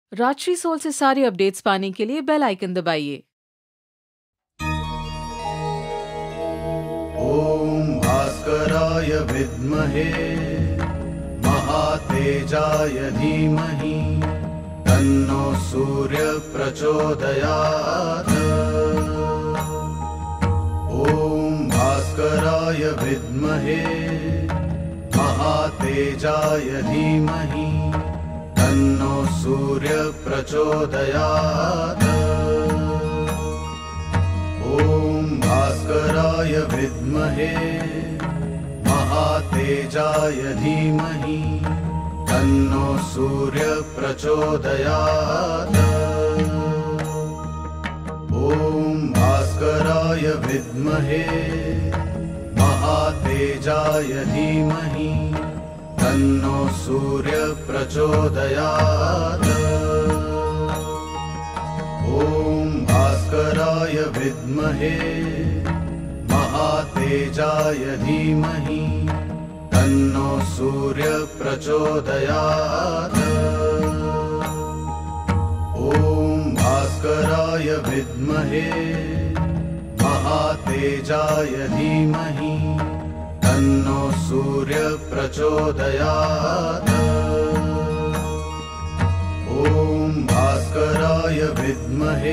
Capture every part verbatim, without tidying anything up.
Rajshree soul से सारे updates पाने के लिए बेल आइकन दबाइए। ओम भास्कराय विद्महे महातेजाय धीमहि तन्नो सूर्य प्रचोदयात्। ओम भास्कराय विद्महे महातेजाय धीमहि तन्नो सूर्य प्रचोदयात्। ओम भास्कराय विद्महे महातेजाय धीमहि तन्नो सूर्य प्रचोदयात्। ओम भास्कराय विद्महे महातेजाय धीमहि तन्नो सूर्य प्रचोदयात्। ओम भास्कराय विद्महे महातेजाय धीमहि तन्नो सूर्य प्रचोदयात्। ओम भास्कराय विद्महे महातेजाय धीमहि तन्नो सूर्य प्रचोदयात्। ओम भास्कराय विद्महे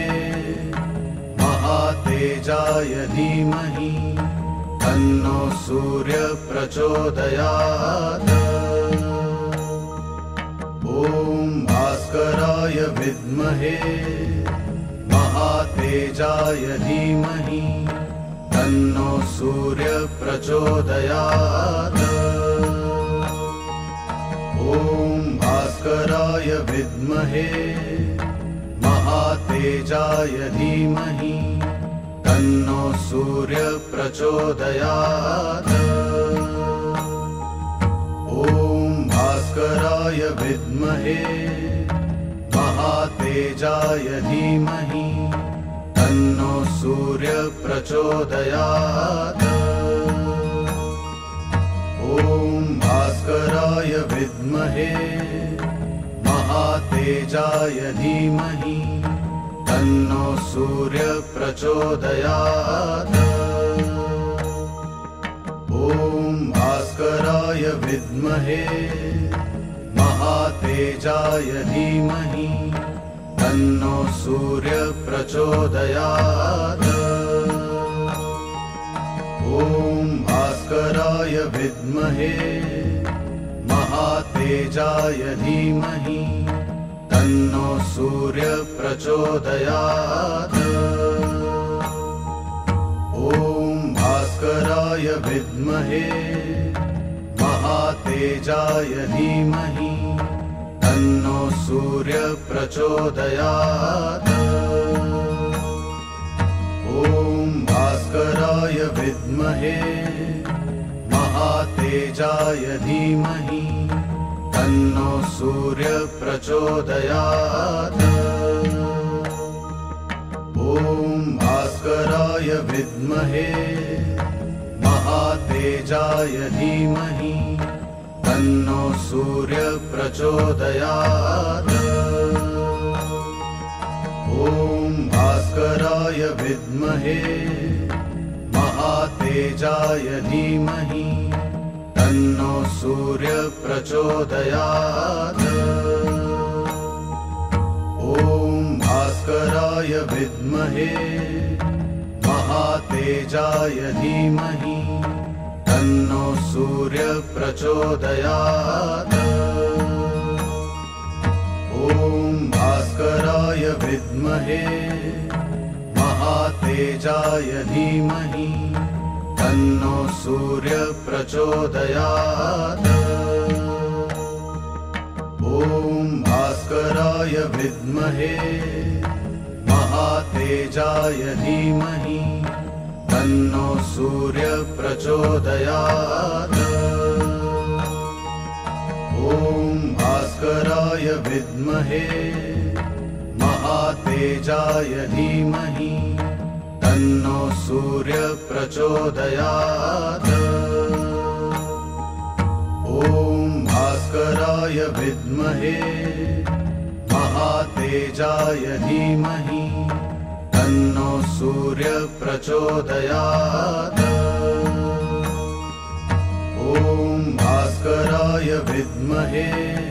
महातेजाय धीमहि तन्नो सूर्य प्रचोदयात्। ओम भास्कराय विद्महे महातेजाय धीमहि तन्नो सूर्य प्रचोदयात्। ओम भास्कराय विद्महे महातेजाय धीमहि तन्नो सूर्य प्रचोदयात्। ओम भास्कराय विद्महे महातेजाय धीमहि तन्नो सूर्य प्रचोदयात्। ओम भास्कराय विद्महे महातेजाय धीमहि तन्नो सूर्य प्रचोदयात्। ओम भास्कराय विद्महे महातेजाय धीमहि तन्नो सूर्य प्रचोदयात्। ओम भास्कराय विद्महे महातेजाय धीमहि तन्नो सूर्य प्रचोदयात्। ओम भास्कराय विद्महे महातेजाय धीमहि तन्नो सूर्य प्रचोदयात्। ओम भास्कराय विद्महे महातेजाय धीमहि तन्नो सूर्य प्रचोदयात्। ओम भास्कराय विद्महे महातेजाय धीमहि तन्नो सूर्य प्रचोदयात्। ओम भास्कराय विद्महे महातेजाय धीमहि तन्नो सूर्य प्रचोदयात्। ओम भास्कराय विद्महे महातेजाय धीमहि तन्नो सूर्य प्रचोदयात्। ओम भास्कराय विद्महे महातेजाय धीमहि तन्नो सूर्य प्रचोदयात्। ओम भास्कराय विद्महे महातेजाय धीमहि तन्नो सूर्य प्रचोदयात्। ओम भास्कराय विद्महे महातेजाय धीमहि तन्नो सूर्य प्रचोदयात्। ओम भास्कराय विद्महे महातेजाय महातेजाय धीमहि तन्नो सूर्य प्रचोदयात्। ॐ भास्कराय विद्महे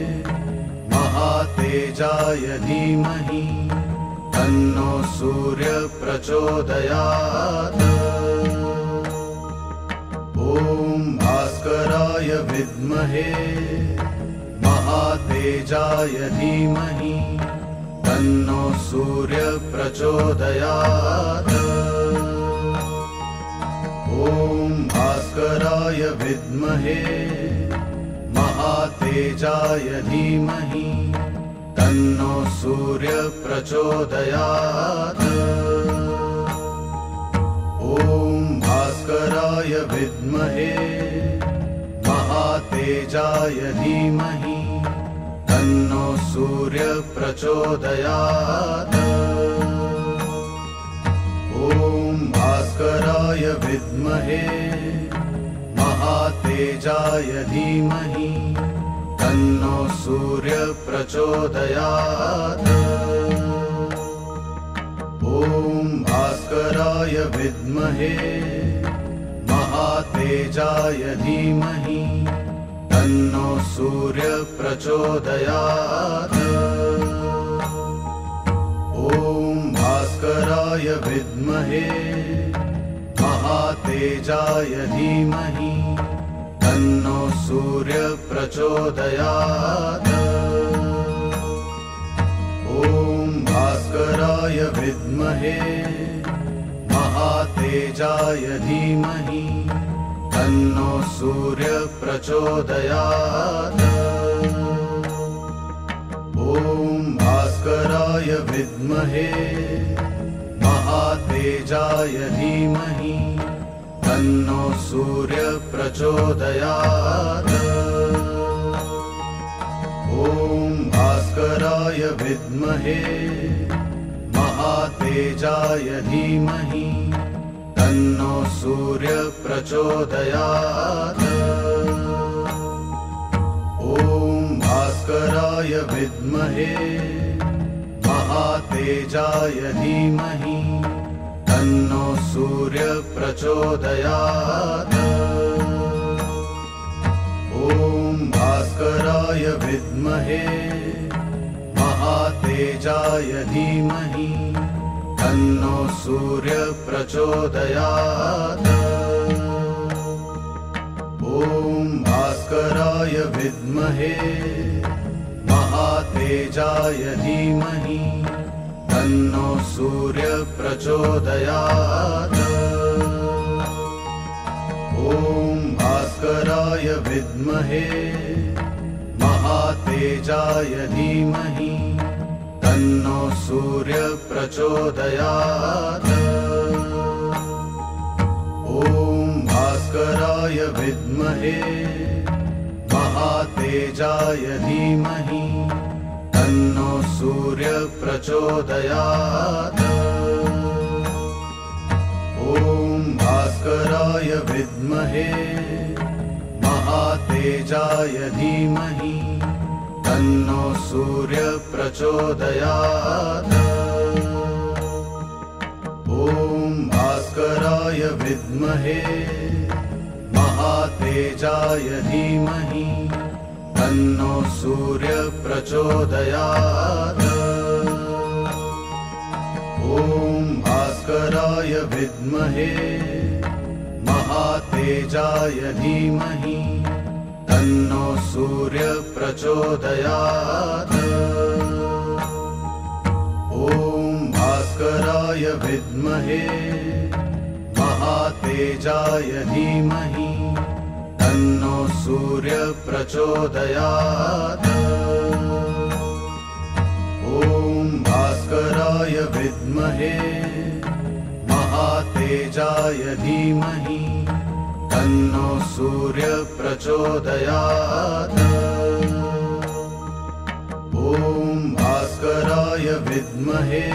महातेजाय धीमहि तन्नो सूर्य प्रचोदयात्। ॐ भास्कराय विद्महे महातेजाय धीमहि तन्नो सूर्य प्रचोदयात्। ॐ भास्कराय विद्महे महातेजाय धीमहि तन्नो सूर्य प्रचोदयात्। ॐ भास्कराय विद्महे महातेजाय धीमहि तन्नो सूर्य प्रचोदयात्। ॐ भास्कराय विद्महे महातेजाय धीमहि तन्नो सूर्य प्रचोदयात्। ॐ भास्कराय विद्महे महातेजाय धीमहि तन्नो सूर्य प्रचोदयात्। ॐ भास्कराय विद्महे महातेजाय धीमहि तन्नो सूर्य प्रचोदयात्। ॐ भास्कराय विद्महे महातेजाय धीमहि तन्नो सूर्य प्रचोदयात्। ॐ भास्कराय विद्महे महातेजाय धीमहि तन्नो सूर्य प्रचोदयात्। ॐ भास्कराय विद्महे महातेजाय धीमहि तन्नो सूर्य प्रचोदयात्। ॐ भास्कराय विद्महे महातेजाय धीमहि तन्नो सूर्य प्रचोदयात्। ॐ भास्कराय विद्महे महातेजाय धीमहि तन्नो सूर्य प्रचोदयात्। ॐ भास्कराय विद्महे महातेजाय धीमहि तन्नो सूर्य प्रचोदयात्। ॐ भास्कराय विद्महे महातेजाय धीमहि तन्नो सूर्य प्रचोदयात्। ॐ भास्कराय विद्महे महातेजाय धीमहि तन्नो सूर्य प्रचोदयात्। ॐ भास्कराय विद्महे महातेजाय धीमहि तन्नो सूर्य प्रचोदयात्। ॐ भास्कराय विद्महे महातेजाय धीमहि तन्नो सूर्य प्रचोदयात्। ॐ भास्कराय विद्महे महातेजाय धीमहि तन्नो सूर्य प्रचोदयात्। ॐ भास्कराय विद्महे महातेजाय धीमहि तन्नो सूर्य प्रचोदयात्। ॐ भास्कराय विद्महे महातेजाय धीमहि तन्नो सूर्य प्रचोदयात्। ॐ भास्कराय विद्महे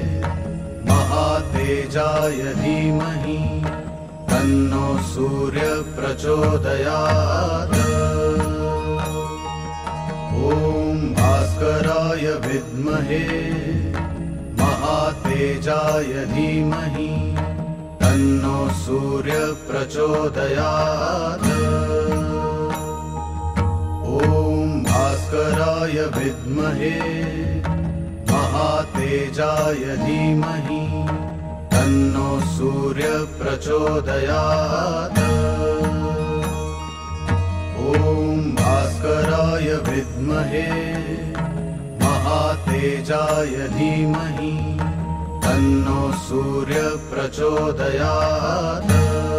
महातेजाय धीमहि तन्नो सूर्य प्रचोदयात्। ॐ भास्कराय विद्महे महातेजाय धीमहि तन्नो सूर्य प्रचोदयात्। ॐ भास्कराय विद्महे महातेजाय धीमहि तन्नो सूर्य प्रचोदयात्। ॐ भास्कराय विद्महे महातेजाय धीमहि तन्नो सूर्य प्रचोदयात्।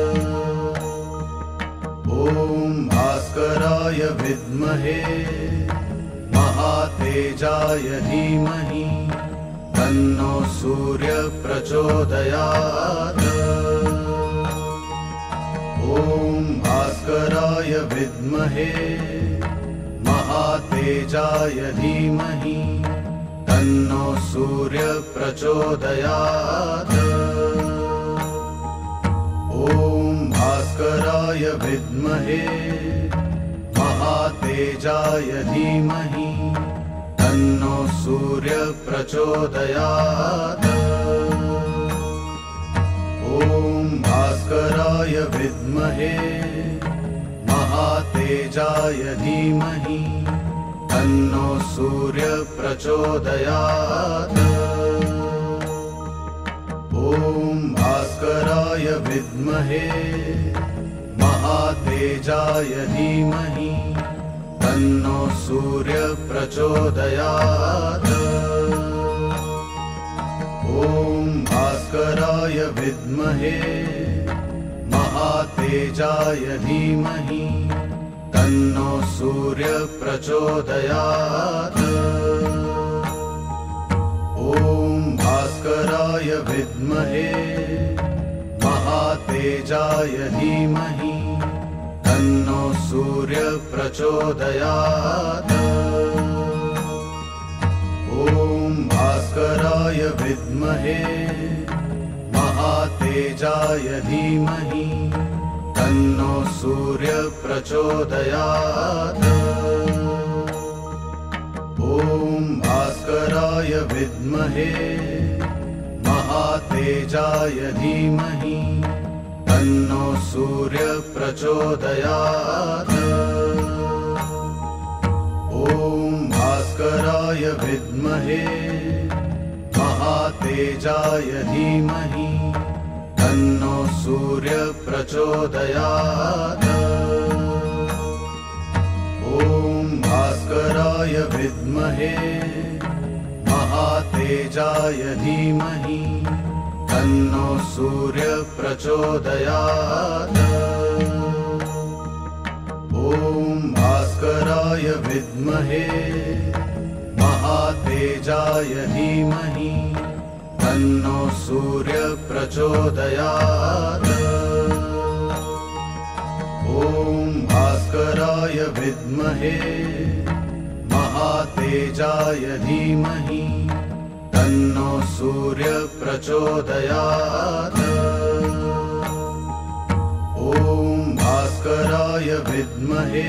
ॐ भास्कराय विद्महे महातेजाय धीमहि तन्नो सूर्य प्रचोदयात्। ॐ भास्कराय विद्महे महातेजाय धीमहि तन्नो सूर्य प्रचोदयात्। ॐ भास्कराय विद्महे महातेजाय धीमहि तन्नो सूर्य प्रचोदयात्। ॐ भास्कराय विद्महे महातेजाय धीमहि तन्नो सूर्य प्रचोदयात्। ॐ भास्कराय विद्महे महातेजाय धीमहि तन्नो सूर्य प्रचोदयात्। ॐ भास्कराय विद्महे महातेजाय धीमहि तन्नो सूर्य प्रचोदयात्। ॐ भास्कराय विद्महे महातेजाय धीमहि तन्नो सूर्य प्रचोदयात्। ॐ भास्कराय विद्महे महातेजाय धीमहि तन्नो सूर्य प्रचोदयात्। ॐ भास्कराय विद्महे महातेजाय धीमहि तन्नो सूर्य प्रचोदयात्। ॐ भास्कराय विद्महे महातेजाय धीमहि तन्नो सूर्य प्रचोदयात्। ॐ भास्कराय विद्महे महातेजाय धीमहि तन्नो सूर्य प्रचोदयात्। ॐ भास्कराय विद्महे महातेजाय धीमहि तन्नो सूर्य प्रचोदयात्। ॐ भास्कराय विद्महे महातेजाय धीमहि तन्नो सूर्य प्रचोदयात्। ॐ भास्कराय विद्महे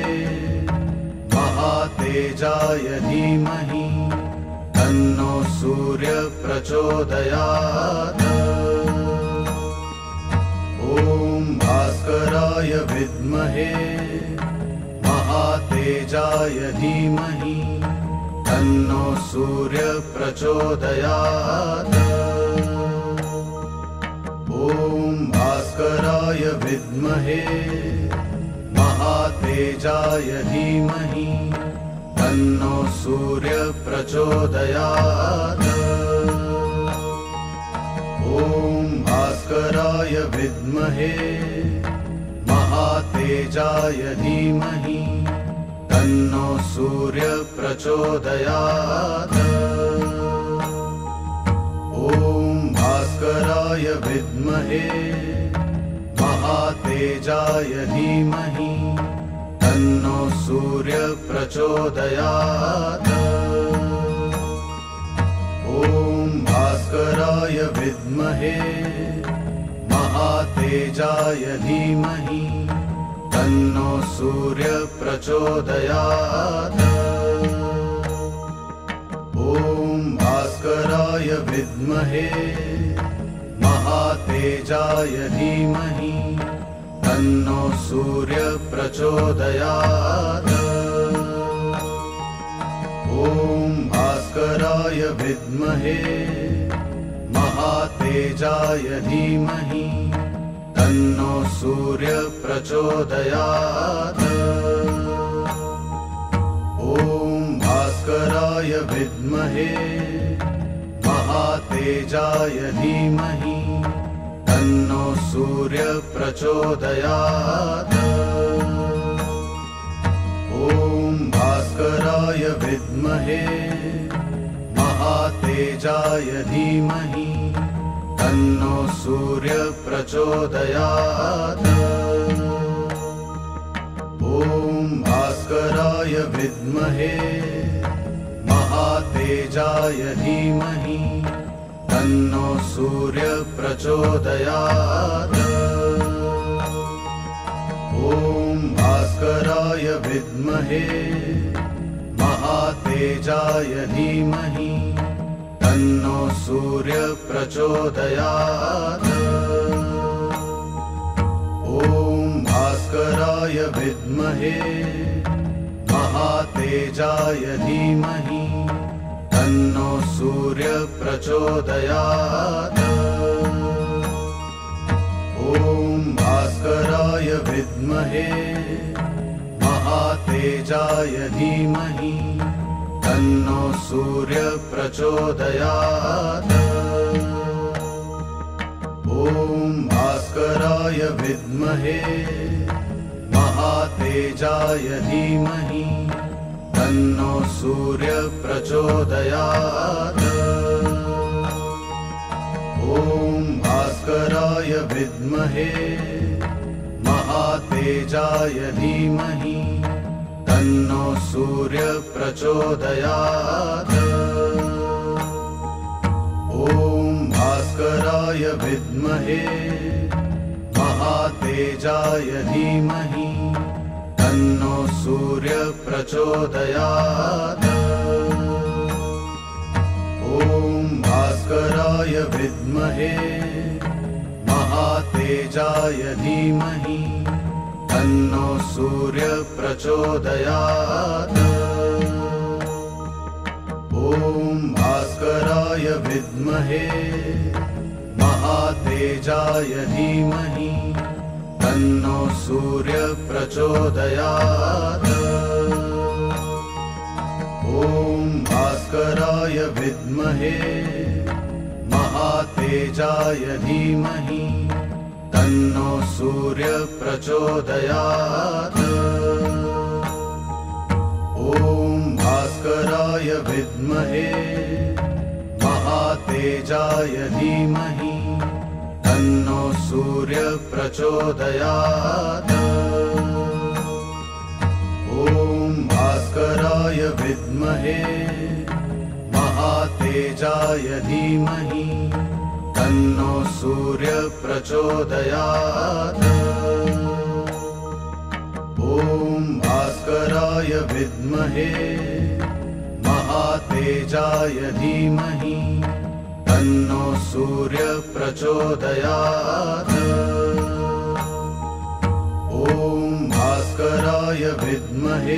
महातेजाय धीमहि तन्नो सूर्य प्रचोदयात्। ॐ भास्कराय विद्महे महातेजाय धीमहि तन्नो सूर्य प्रचोदयात्। ॐ भास्कराय विद्महे महातेजाय धीमहि तन्नो सूर्य प्रचोदयात्। ॐ भास्कराय विद्महे महातेजाय धीमहि तन्नो सूर्य प्रचोदयात्। ॐ भास्कराय विद्महे महातेजाय धीमहि तन्नो सूर्य प्रचोदयात्। ॐ भास्कराय विद्महे महातेजाय धीमहि तन्नो सूर्य प्रचोदयात्। भास्कराय विद्महे महातेजाय धीमहि तन्नो सूर्य प्रचोदयात्। ॐ भास्कराय विद्महे महातेजाय धीमहि तन्नो सूर्य प्रचोदयात्। ॐ भास्कराय विद्महे महातेजाय धीमहि तन्नो सूर्य प्रचोदयात्। ॐ भास्कराय विद्महे महातेजाय धीमहि तन्नो सूर्य प्रचोदयात्। ॐ भास्कराय विद्महे महातेजाय धीमहि तन्नो सूर्य प्रचोदयात्। ॐ भास्कराय विद्महे महातेजाय धीमहि तन्नो सूर्य प्रचोदयात्। ॐ भास्कराय विद्महे महातेजाय धीमहि तन्नो सूर्य प्रचोदयात्। ॐ भास्कराय विद्महे महातेजाय धीमहि तन्नो सूर्य प्रचोदयात्। ॐ भास्कराय विद्महे महातेजाय धीमहि तन्नो सूर्य प्रचोदयात्। ॐ भास्कराय विद्महे महातेजाय धीमहि तन्नो सूर्य प्रचोदयात्। ॐ भास्कराय विद्महे महातेजाय धीमहि तन्नो सूर्य प्रचोदयात्। ॐ भास्कराय विद्महे महातेजाय धीमहि तन्नो सूर्य प्रचोदयात्। ॐ भास्कराय विद्महे महातेजाय धीमहि तन्नो सूर्य प्रचोदयात्। ॐ भास्कराय विद्महे महातेजाय धीमहि तन्नो सूर्य प्रचोदयात्। ॐ भास्कराय विद्महे महातेजाय धीमहि तन्नो सूर्य प्रचोदयात्। ॐ भास्कराय विद्महे महातेजाय धीमहि तन्नो सूर्य प्रचोदयात्। ॐ भास्कराय विद्महे महातेजाय धीमहि तन्नो सूर्य प्रचोदयात्। ॐ भास्कराय विद्महे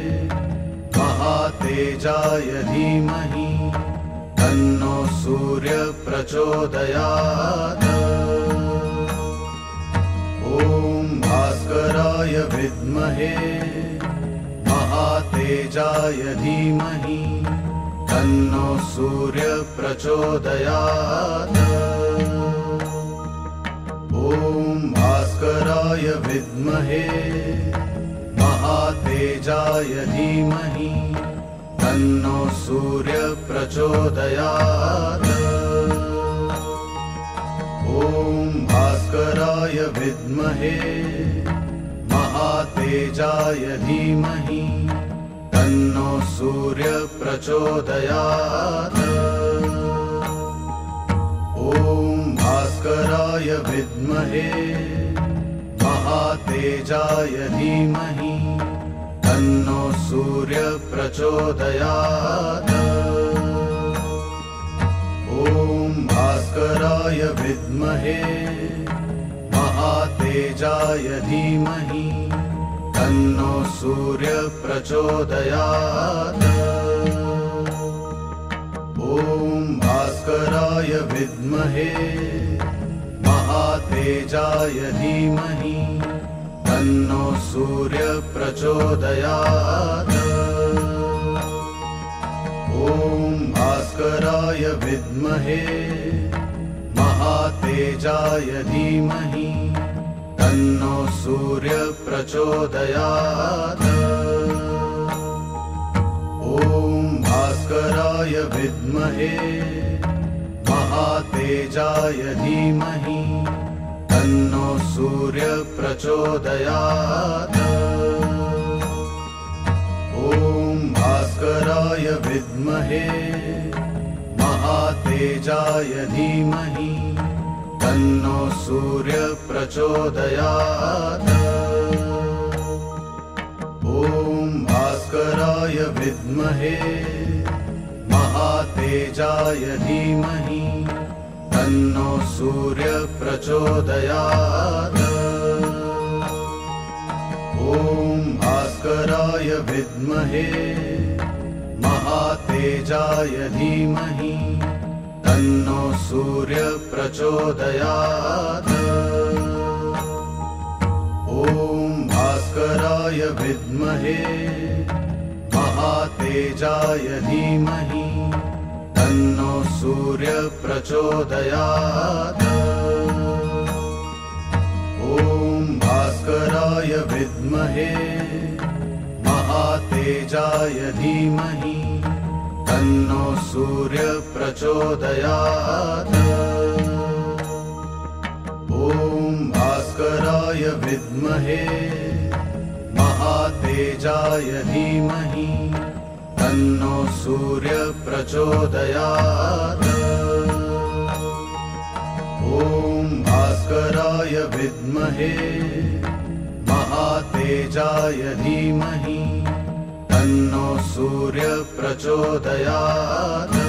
महातेजाय धीमहि तन्नो सूर्य प्रचोदयात्। ॐ भास्कराय विद्महे महातेजाय धीमहि तन्नो सूर्य प्रचोदयात्। ॐ भास्कराय विद्महे महातेजाय धीमहि तन्नो सूर्य प्रचोदयात्। ॐ भास्कराय विद्महे महातेजाय धीमहि तन्नो सूर्य प्रचोदयात्। ॐ भास्कराय विद्महे महातेजाय धीमहि तन्नो सूर्य प्रचोदयात्। भास्कराय विद्महे महातेजाय धीमहि तन्नो सूर्य प्रचोदयात्। ॐ भास्कराय विद्महे महातेजाय धीमहि तन्नो सूर्य प्रचोदयात्। ॐ भास्कराय विद्महे महातेजाय धीमहि तन्नो सूर्य प्रचोदयात्। ॐ भास्कराय विद्महे महातेजाय धीमहि तन्नो सूर्य प्रचोदयात्। ॐ भास्कराय विद्महे महातेजाय धीमहि तन्नो सूर्य प्रचोदयात्। ॐ भास्कराय विद्महे महातेजाय धीमहि तन्नो सूर्य प्रचोदयात्। ॐ भास्कराय विद्महे महातेजाय धीमहि तन्नो सूर्य प्रचोदयात्। ॐ भास्कराय विद्महे महातेजाय धीमहि तन्नो सूर्य प्रचोदयात्। ॐ भास्कराय विद्महे महातेजाय धीमहि तन्नो सूर्य प्रचोदयात्। ॐ भास्कराय विद्महे महातेजाय धीमहि तन्नो सूर्य प्रचोदयात्। ॐ भास्कराय विद्महे महातेजाय धीमहि तन्नो सूर्य प्रचोदयात्।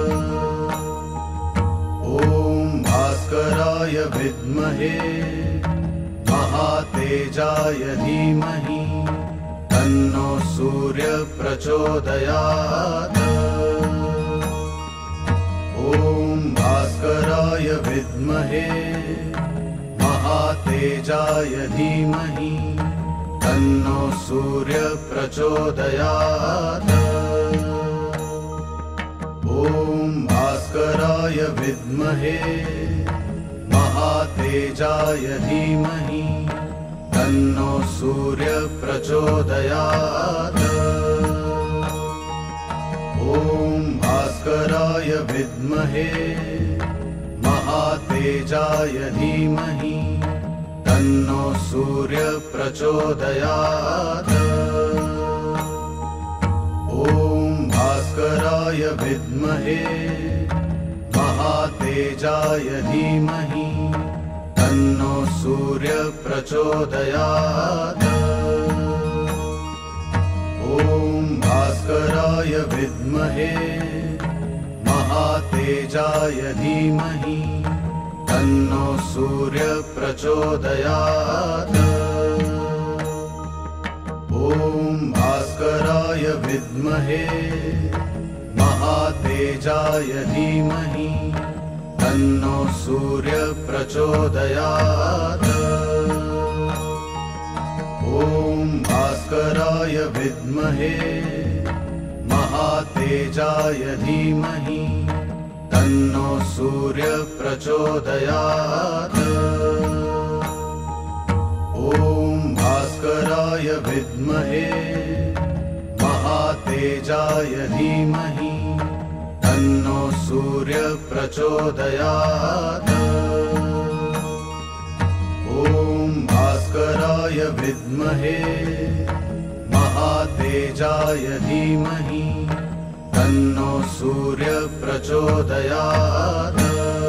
ॐ भास्कराय विद्महे महातेजाय धीमहि तन्नो सूर्य प्रचोदयात्। ॐ भास्कराय विद्महे महातेजाय धीमहि तन्नो सूर्य प्रचोदयात्। ॐ भास्कराय विद्महे महातेजाय धीमहि तन्नो सूर्य प्रचोदयात्। ॐ भास्कराय विद्महे महातेजाय धीमहि तन्नो सूर्य प्रचोदयात्। ॐ भास्कराय विद्महे महातेजाय धीमहि तन्नो सूर्य प्रचोदयात्। ॐ भास्कराय विद्महे महातेजाय धीमहि तन्नो सूर्य प्रचोदयात्। ॐ भास्कराय विद्महे महातेजाय धीमहि तन्नो सूर्य प्रचोदयात्। ॐ भास्कराय विद्महे महातेजाय धीमहि तन्नो सूर्य प्रचोदयात्। ॐ भास्कराय विद्महे महातेजाय धीमहि तन्नो सूर्य प्रचोदयात्। ॐ भास्कराय विद्महे महातेजाय धीमहि तन्नो सूर्य प्रचोदयात्।